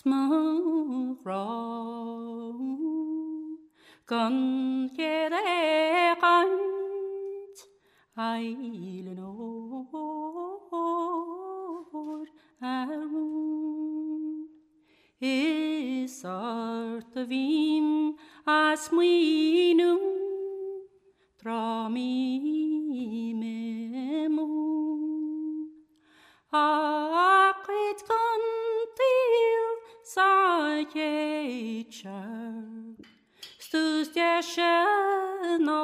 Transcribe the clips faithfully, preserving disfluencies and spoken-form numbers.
smug gan gere gant ailen or arun is art the vim as muinum trami memun aqit gantil saechar stus der schöne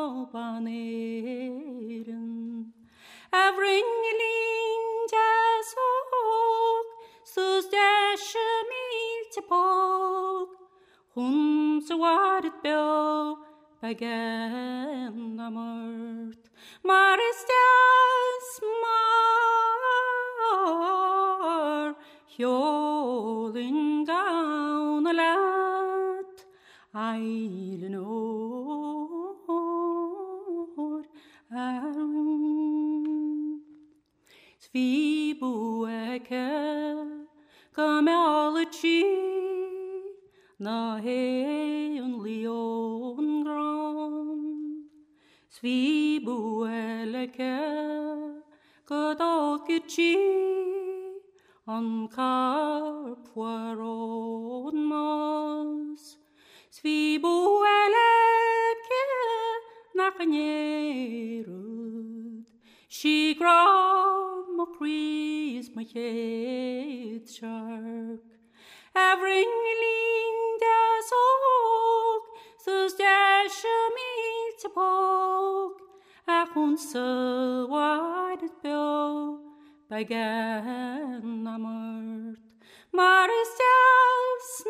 baneren Avringling des og stus der schmil til bog hun så var det bjå bagen amort Maristias mar hjålen gaun og lat eilen år arun Svi boeke kom alle chi na heun lion gran Svi boeleke godokchi an kar poiron mas Svi boeleke naknerud She gram o kris my head shark Avringling des og sus der schmil til bog a hun så wadet bjå bagen amort Maristias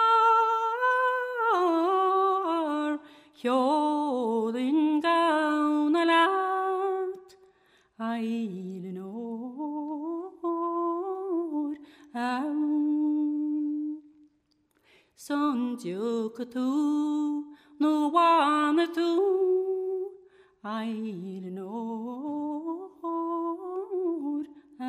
mar hjålen gaun og lat eilen år arun Son djukatu no wanatu eilen år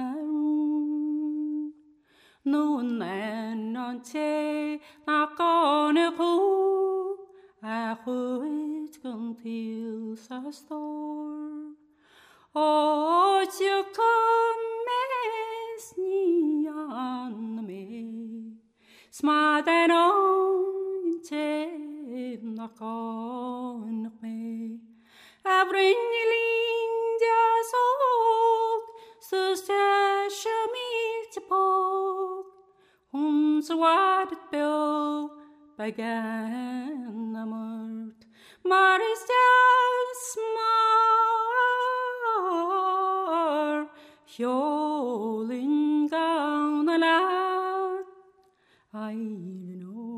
arun No nan te na gone ku a chuit gan til sa stor O you come mes ni an me Smad en on te na gone me Avringling des og sus der schmil til bog hun så var det bjå bagen amort Maristias mar hjålen gaun og lat eilen år